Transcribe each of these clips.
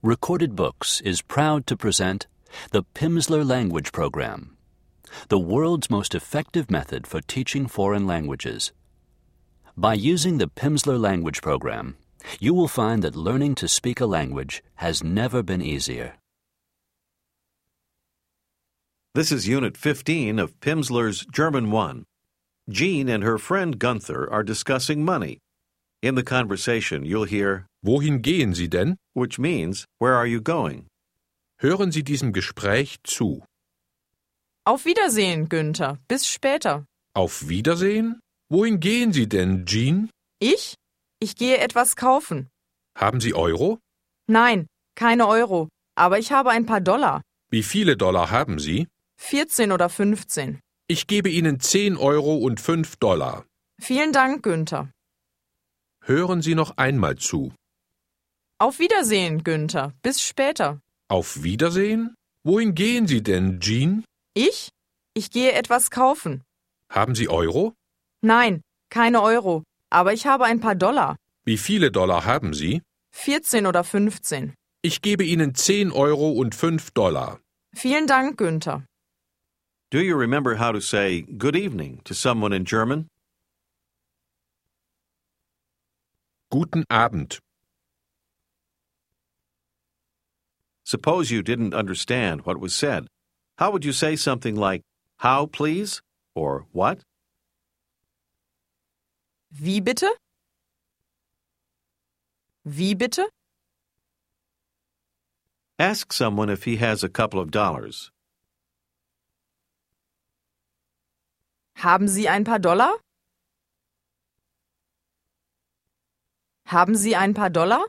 Recorded Books is proud to present the Pimsleur Language Program, the world's most effective method for teaching foreign languages. By using the Pimsleur Language Program, you will find that learning to speak a language has never been easier. This is Unit 15 of Pimsleur's German 1. Jean and her friend Gunther are discussing money. In the conversation, you'll hear, Wohin gehen Sie denn? which means, where are you going? Hören Sie diesem Gespräch zu. Auf Wiedersehen, Günther. Bis später. Auf Wiedersehen? Wohin gehen Sie denn, Jean? Ich? Ich gehe etwas kaufen. Haben Sie Euro? Nein, keine Euro. Aber ich habe ein paar Dollar. Wie viele Dollar haben Sie? 14 oder 15. Ich gebe Ihnen 10 Euro und 5 Dollar. Vielen Dank, Günther. Hören Sie noch einmal zu. Auf Wiedersehen, Günther. Bis später. Auf Wiedersehen? Wohin gehen Sie denn, Jean? Ich? Ich gehe etwas kaufen. Haben Sie Euro? Nein, keine Euro. Aber ich habe ein paar Dollar. Wie viele Dollar haben Sie? 14 oder 15. Ich gebe Ihnen 10 Euro und 5 Dollar. Vielen Dank, Günther. Do you remember how to say good evening to someone in German? Guten Abend. Suppose you didn't understand what was said. How would you say something like, how, please? Or what? Wie bitte? Wie bitte? Ask someone if he has a couple of dollars. Haben Sie ein paar Dollar? Haben Sie ein paar Dollar?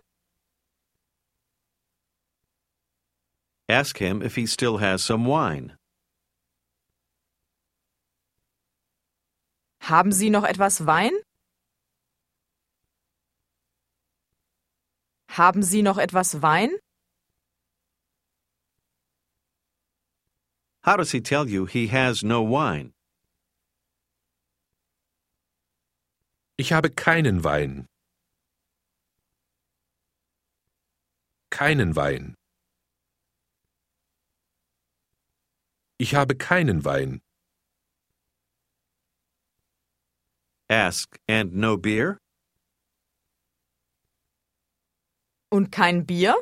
Ask him if he still has some wine. Haben Sie noch etwas Wein? Haben Sie noch etwas Wein? How does he tell you he has no wine? Ich habe keinen Wein. Keinen Wein. Ich habe keinen Wein. Ask, and no beer? Und kein Bier?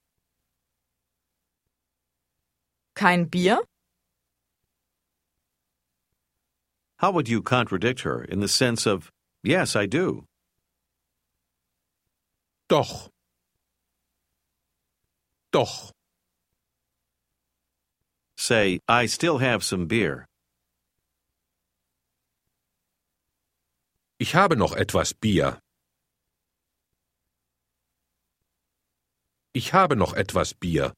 Kein Bier? How would you contradict her in the sense of, yes, I do? Doch. Doch. Say, I still have some beer. Ich habe noch etwas Bier. Ich habe noch etwas Bier.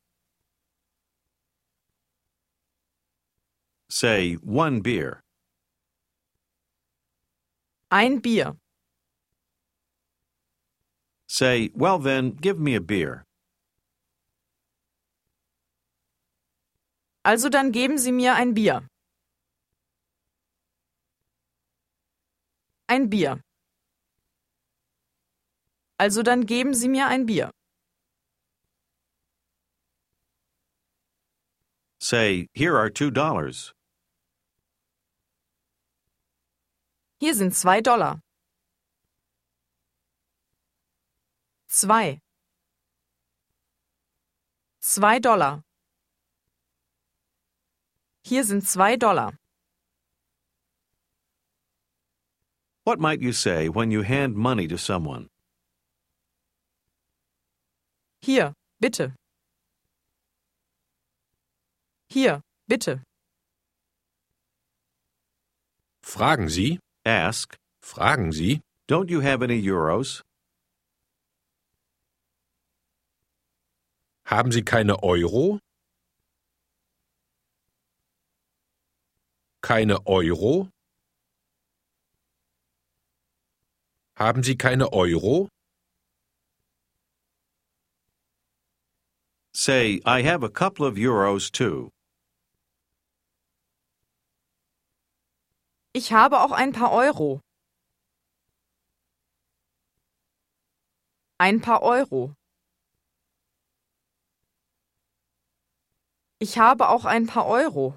Say, one beer. Ein Bier. Say, well then, give me a beer. Also dann geben Sie mir ein Bier. Ein Bier. Also dann geben Sie mir ein Bier. Say, here are $2. Hier sind 2 Dollar. 2. 2 Dollar. Hier sind 2 Dollar. What might you say when you hand money to someone? Hier, bitte. Hier, bitte. Fragen Sie? Ask, Fragen Sie? don't you have any euros? Haben Sie keine Euro? Keine Euro? Haben Sie keine Euro? Say, I have a couple of euros too. Ich habe auch ein paar Euro. Ein paar Euro. Ich habe auch ein paar Euro.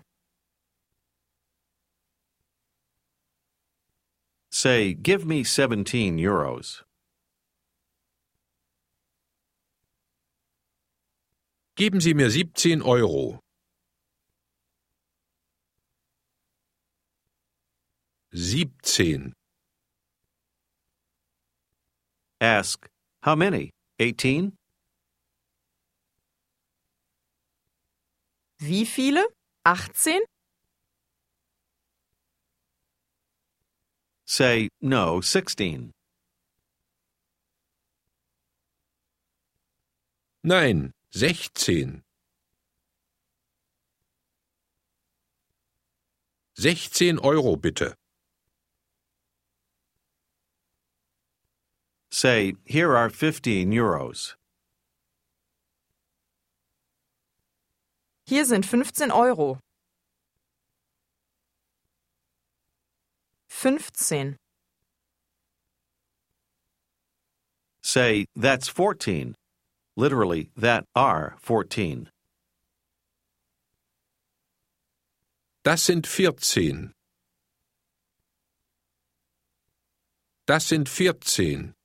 Say, give me 17 euros. Geben Sie mir 17 Euro. 17. Ask, how many? 18? Wie viele? 18? Say, no, 16. Nein, 16. 16 Euro bitte. Say, here are 15 euros. Hier sind 15 Euro. 15. Say, that's 14. Literally, that are 14. Das sind 14. Das sind 14.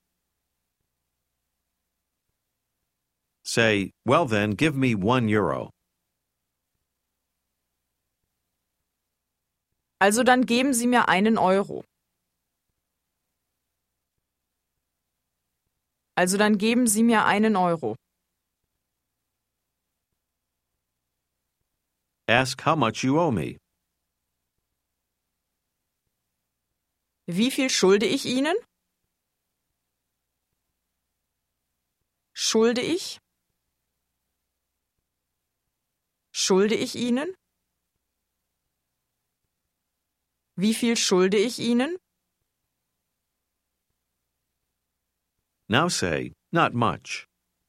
Say, well then, give me 1 euro. Also dann geben Sie mir einen Euro. Also dann geben Sie mir einen Euro. Ask how much you owe me. Wie viel schulde ich Ihnen? Schulde ich? Schulde ich Ihnen? Wie viel schulde ich Ihnen? Now say, not much.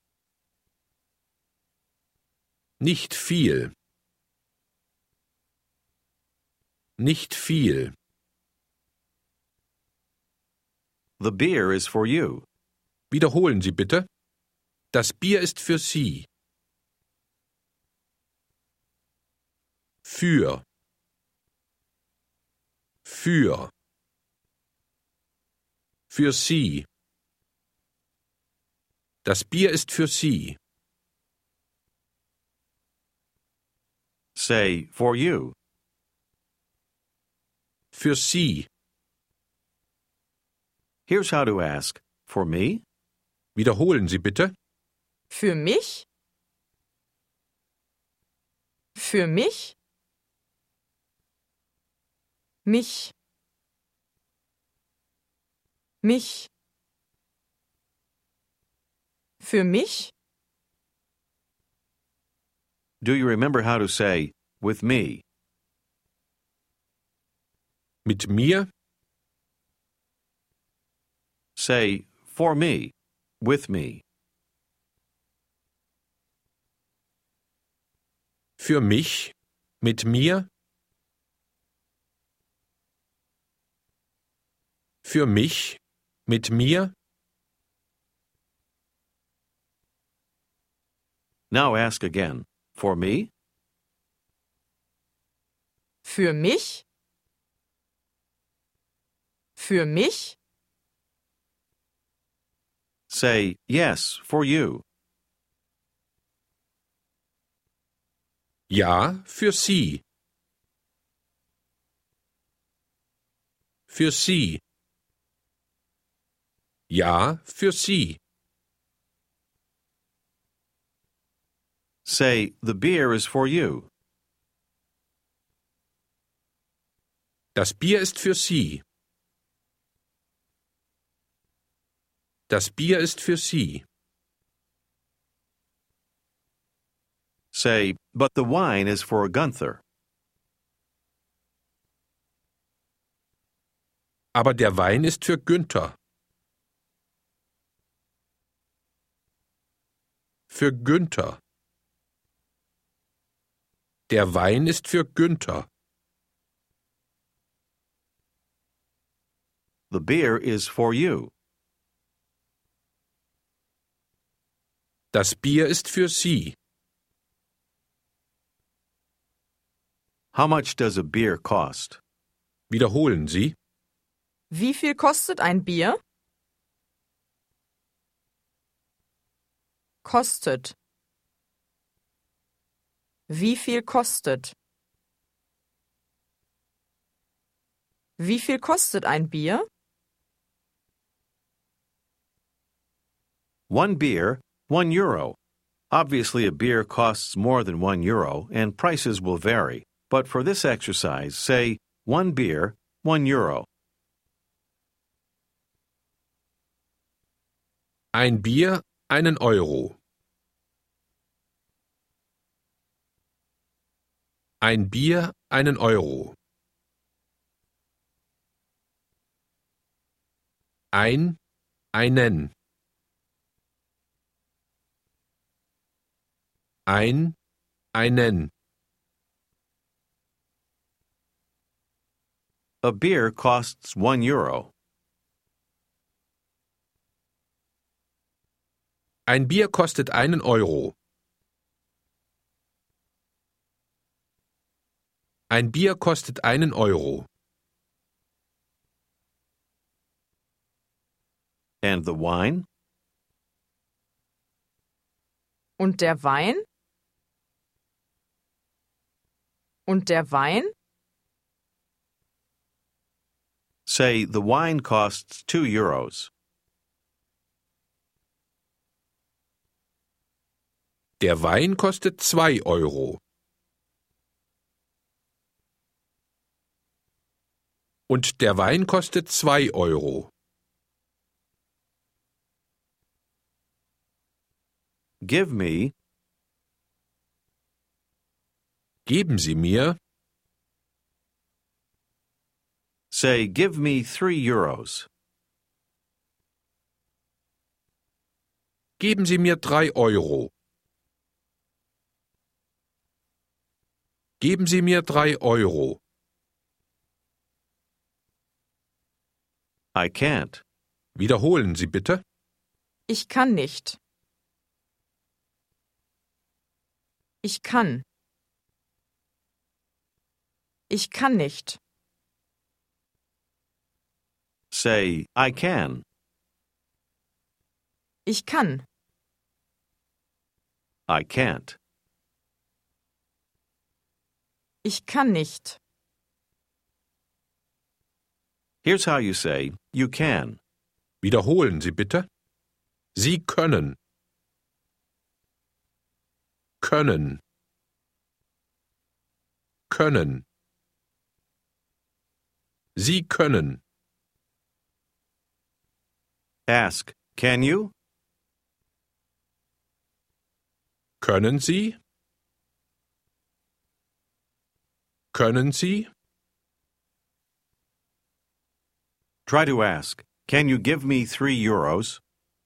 Nicht viel. Nicht viel. The beer is for you. Wiederholen Sie bitte. Das Bier ist für Sie. Für. Für. Für Sie. Das Bier ist für Sie. Say, for you. Für Sie. Here's how to ask, for me? Wiederholen Sie bitte. Für mich? Für mich? Mich. Mich. Für mich? Do you remember how to say, with me? Mit mir. Say, for me, with me. Für mich. Mit mir. Für mich. Mit mir. Now ask again, for me? Für mich? Für mich? Say, yes, for you. Ja, für Sie. Für Sie. Ja, für Sie. Say, the beer is for you. Das Bier ist für Sie. Das Bier ist für Sie. Say, but the wine is for Gunther. Aber der Wein ist für Günther. Für Günther. Der Wein ist für Günther. The beer is for you. Das Bier ist für Sie. How much does a beer cost? Wiederholen Sie. Wie viel kostet ein Bier? Kostet. Wie viel kostet? Wie viel kostet ein Bier? One beer, €1. Obviously, a beer costs more than €1, and prices will vary. But for this exercise, say, one beer, €1. Ein Bier, €1. Ein Bier, €1. Einen. Einen. A beer costs €1. Ein Bier kostet €1. Ein Bier kostet €1. And the wine? Und der Wein? Und der Wein? Say, the wine costs €2. Der Wein kostet €2. Und der Wein kostet €2. Give me. Geben Sie mir. Say, give me €3. Geben Sie mir €3. Geben Sie mir €3. I can't. Wiederholen Sie bitte. Ich kann nicht. Ich kann. Ich kann nicht. Say, I can. Ich kann. I can't. Ich kann nicht. Here's how you say, you can. Wiederholen Sie bitte. Sie können. Können. Können. Sie können. Ask, can you? Können Sie? Können Sie? Try to ask, can you give me €3?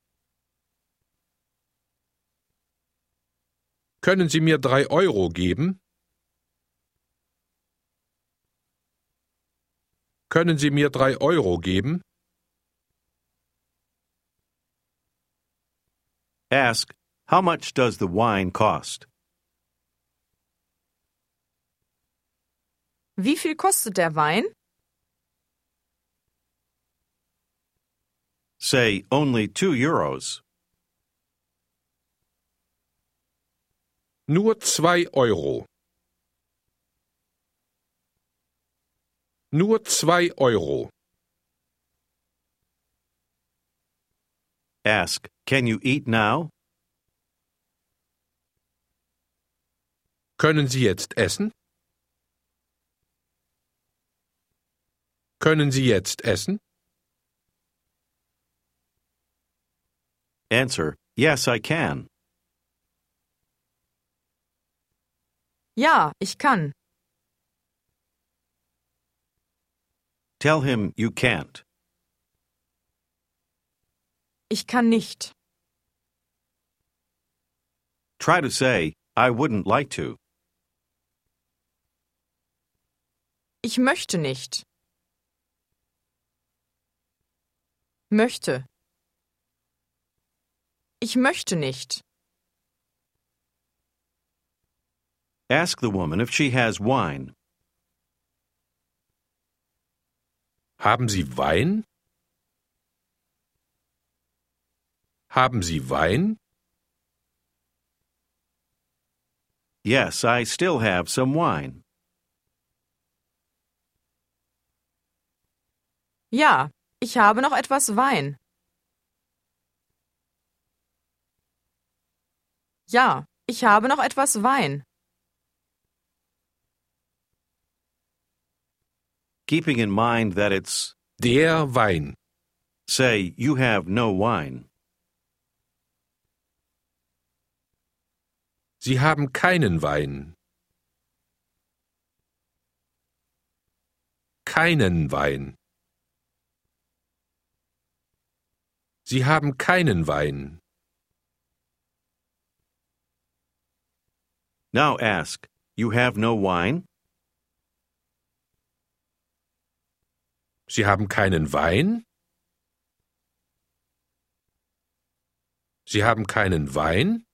Können Sie mir €3 geben? Können Sie mir €3 geben? Ask, how much does the wine cost? Wie viel kostet der Wein? Say, only €2. Nur €2. Nur €2. Ask, can you eat now? Können Sie jetzt essen? Können Sie jetzt essen? Answer, yes, I can. Ja, ich kann. Tell him you can't. Ich kann nicht. Try to say, I wouldn't like to. Ich möchte nicht. Möchte. Ich möchte nicht. Ask the woman if she has wine. Haben Sie Wein? Haben Sie Wein? Yes, I still have some wine. Ja, ich habe noch etwas Wein. Ja, ich habe noch etwas Wein. Keeping in mind that it's, Der Wein. say, you have no wine. Sie haben keinen Wein. Keinen Wein. Sie haben keinen Wein. Now ask, you have no wine? Sie haben keinen Wein? Sie haben keinen Wein?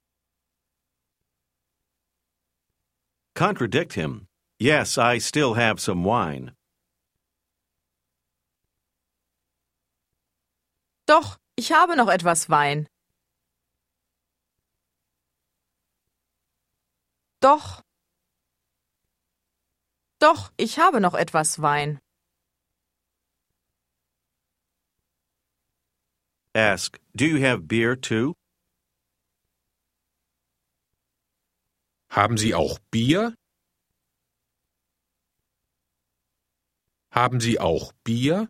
Contradict him. Yes, I still have some wine. Doch, ich habe noch etwas Wein. Doch. Doch, ich habe noch etwas Wein. Ask, do you have beer too? Haben Sie auch Bier? Haben Sie auch Bier?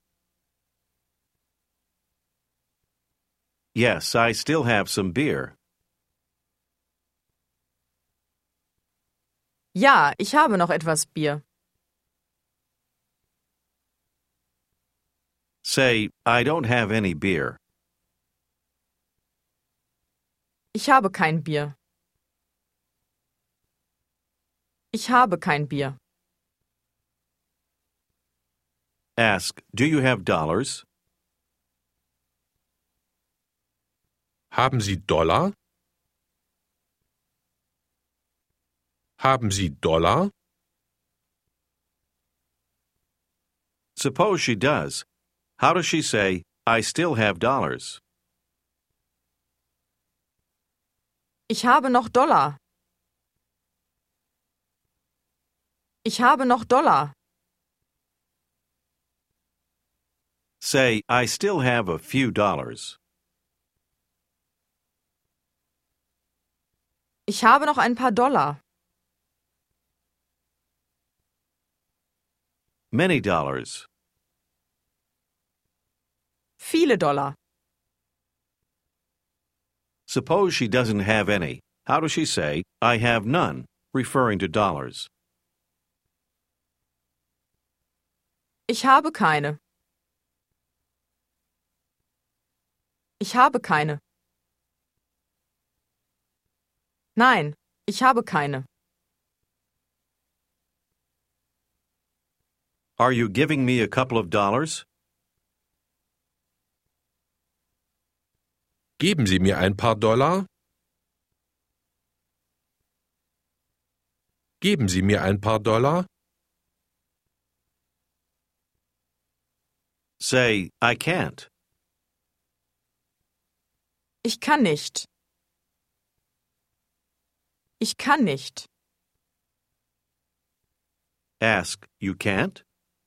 Yes, I still have some beer. Ja, ich habe noch etwas Bier. Say, I don't have any beer. Ich habe kein Bier. Ich habe kein Bier. Ask, do you have dollars? Haben Sie Dollar? Haben Sie Dollar? Suppose she does. How does she say, I still have dollars? Ich habe noch Dollar. Ich habe noch Dollar. Say, I still have a few dollars. Ich habe noch ein paar Dollar. Many dollars. Viele Dollar. Suppose she doesn't have any. How does she say, I have none, referring to dollars? Ich habe keine. Ich habe keine. Nein, ich habe keine. Are you giving me a couple of dollars? Geben Sie mir ein paar Dollar? Geben Sie mir ein paar Dollar? Say, I can't. Ich kann nicht. Ich kann nicht. Ask, you can't?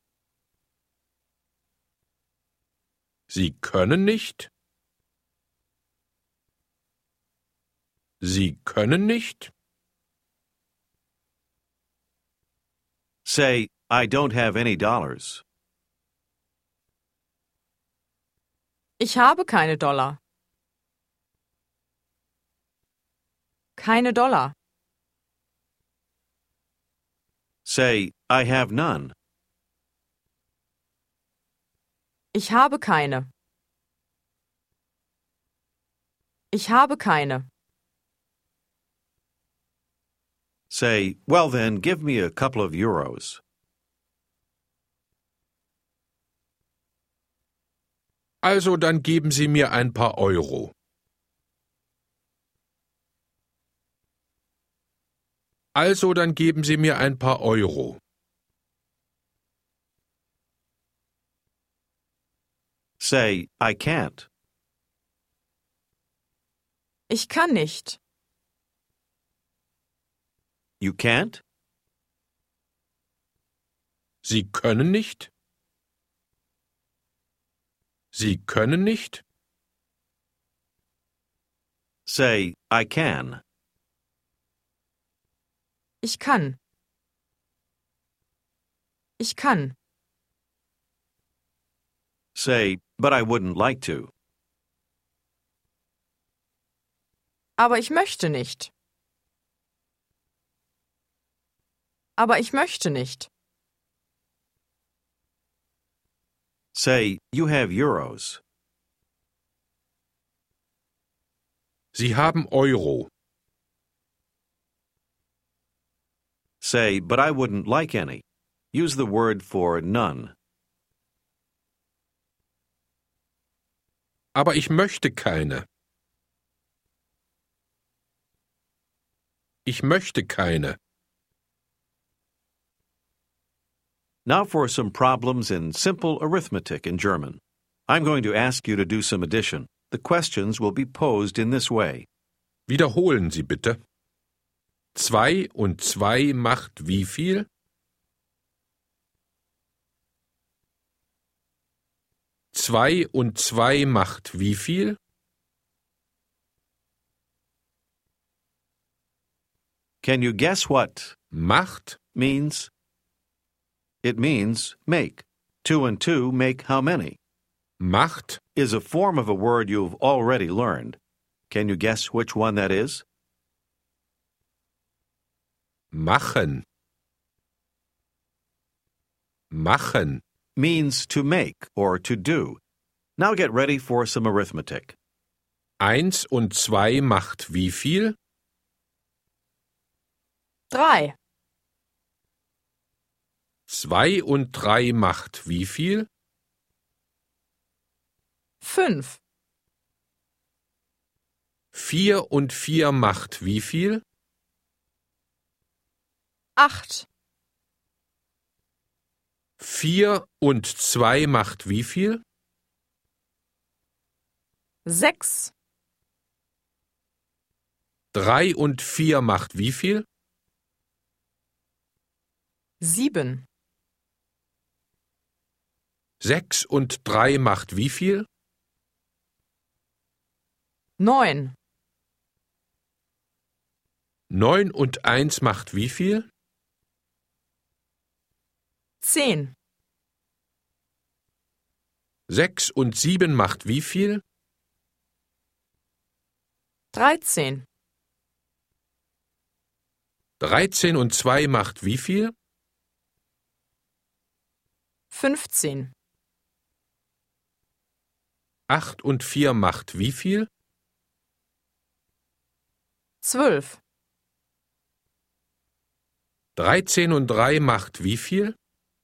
Sie können nicht? Sie können nicht? Say, I don't have any dollars. Ich habe keine Dollar. Keine Dollar. Say, I have none. Ich habe keine. Ich habe keine. Say, well then, give me a couple of euros. Also dann geben Sie mir ein paar Euro. Also dann geben Sie mir ein paar Euro. Say, I can't. Ich kann nicht. You can't? Sie können nicht? Sie können nicht? Say, I can. Ich kann. Ich kann. Say, but I wouldn't like to. Aber ich möchte nicht. Aber ich möchte nicht. Say, you have euros. Sie haben Euro. Say, but I wouldn't like any. Use the word for none. Aber ich möchte keine. Ich möchte keine. Now for some problems in simple arithmetic in German. I'm going to ask you to do some addition. The questions will be posed in this way. Wiederholen Sie bitte. 2 und 2 macht wie viel? 2 und 2 macht wie viel? Can you guess what Macht means? It means make. 2 and 2 make how many? Macht Is a form of a word you've already learned. Can you guess which one that is? machen. Machen. Means to make or to do. Now get ready for some arithmetic. 1 und 2 macht wie viel? 3. 2 und 3 macht wie viel? 5. 4 und 4 macht wie viel? 8. 4 und 2 macht wie viel? 6. 3 und 4 macht wie viel? 7. 6 und 3 macht wie viel? 9. 9 und 1 macht wie viel? 10. 6 und 7 macht wie viel? 13. 13 und 2 macht wie viel? 15. 8 und 4 macht wie viel? 12. 13 und 3 macht wie viel?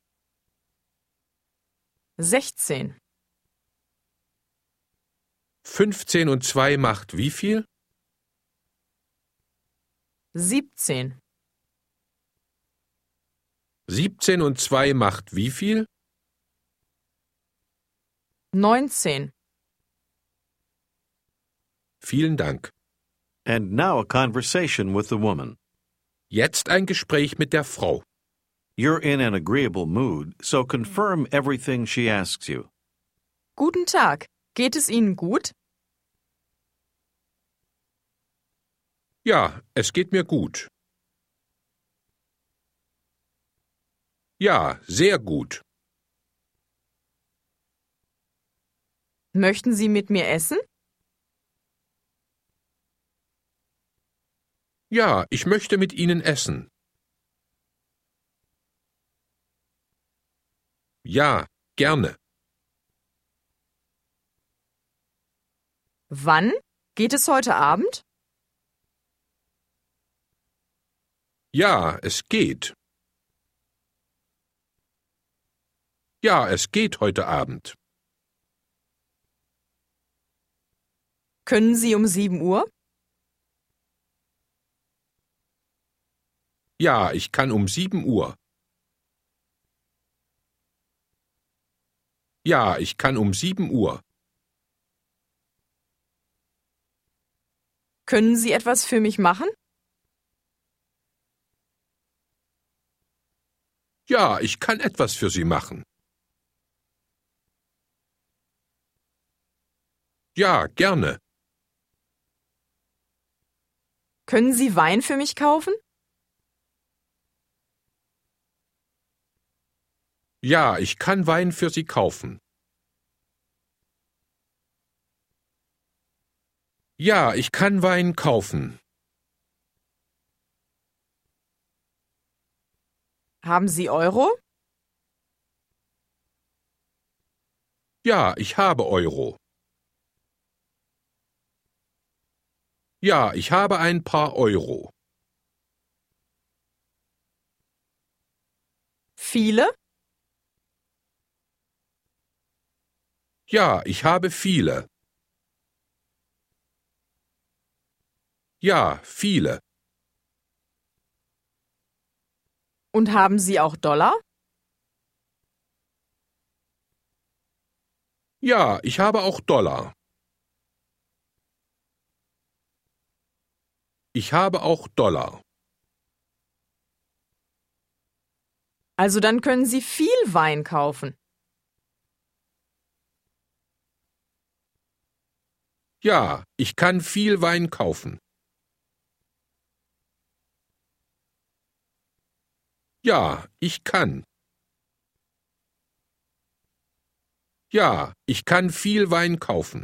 16. 15 und 2 macht wie viel? 17. 17 und 2 macht wie viel? 19. Vielen Dank. And now a conversation with the woman. Jetzt ein Gespräch mit der Frau. You're in an agreeable mood, so confirm everything she asks you. Guten Tag. Geht es Ihnen gut? Ja, es geht mir gut. Ja, sehr gut. Möchten Sie mit mir essen? Ja, ich möchte mit Ihnen essen. Ja, gerne. Wann? Geht es heute Abend? Ja, es geht. Ja, es geht heute Abend. Können Sie um 7 Uhr? Ja, ich kann um 7 Uhr. Ja, ich kann um 7 Uhr. Können Sie etwas für mich machen? Ja, ich kann etwas für Sie machen. Ja, gerne. Können Sie Wein für mich kaufen? Ja, ich kann Wein für Sie kaufen. Ja, ich kann Wein kaufen. Haben Sie Euro? Ja, ich habe Euro. Ja, ich habe ein paar Euro. Viele? Ja, ich habe viele. Ja, viele. Und haben Sie auch Dollar? Ja, ich habe auch Dollar. Ich habe auch Dollar. Also dann können Sie viel Wein kaufen. Ja, ich kann viel Wein kaufen. Ja, ich kann. Ja, ich kann viel Wein kaufen.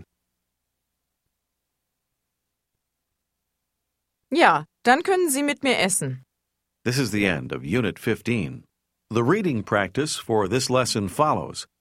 Ja, dann können Sie mit mir essen. This is the end of Unit 15. The reading practice for this lesson follows.